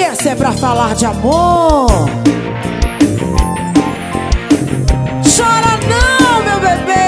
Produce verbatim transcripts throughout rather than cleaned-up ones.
essa é pra falar de amor. Chora não, meu bebê.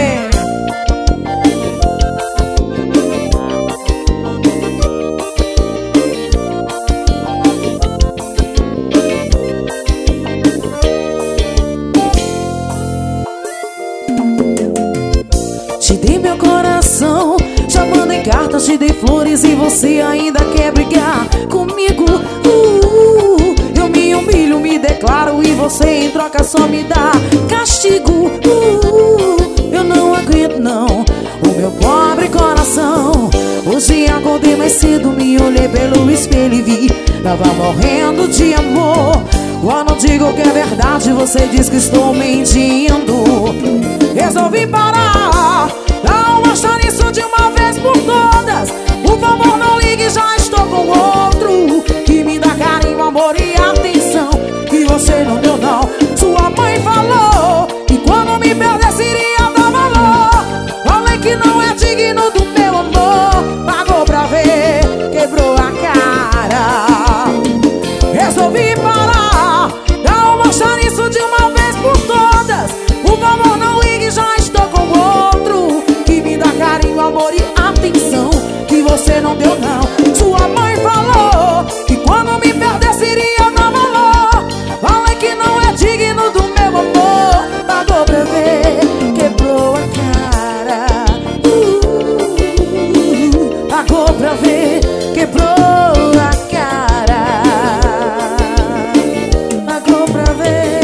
Te dei meu coração, já mandei cartas, te dei flores e você ainda quer brigar comigo. uh, Eu me humilho, me declaro e você em troca só me dá castigo. uh, Eu não aguento não, o meu pobre coração. Hoje acordei mais cedo, me olhei pelo espelho e vi, tava morrendo de amor. Quando digo que é verdade, você diz que estou mentindo. Resolvi parar, não achar isso de uma vez por todas. Por favor não ligue, já estou com outro que me dá carinho, amor e atenção que você não deu não. Sua mãe falou que quando me perdesse iria dar valor. Falei que não é digno do meu amor. Pagou pra ver, quebrou a cara. Resolvi parar, não achar isso de uma vez por todas. Por favor não ligue, já estou com outro que me dá carinho, amor e atenção que você não deu não. Sua mãe falou que quando me perdesse iria dar valor. Falei que não é digno do meu amor. Pagou pra ver, quebrou a cara. uh, Pagou pra ver, quebrou a cara. Pagou pra ver.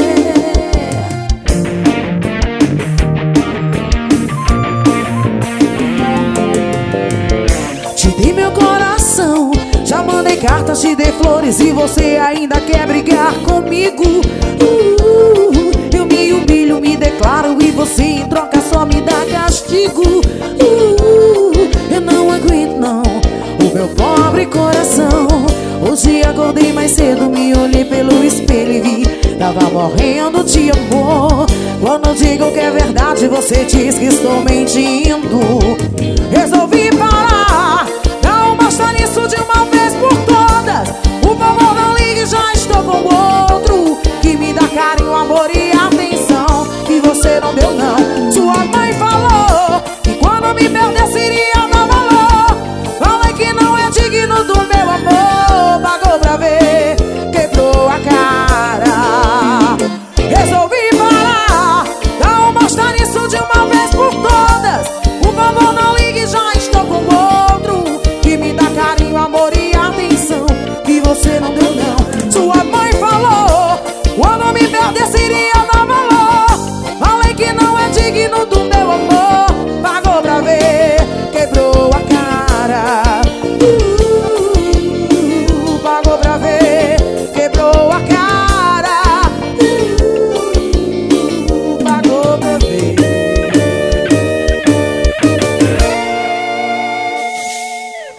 Te dei meu coração, já mandei cartas, te dei flores e você ainda quer brigar comigo. uh, Eu me humilho, me declaro e você em troca só me dá castigo. uh, Eu não aguento não, o meu pobre coração. Hoje acordei mais cedo, me olhei pelo espelho e vi, tava morrendo de amor. Quando digo que é verdade, você diz que estou mentindo.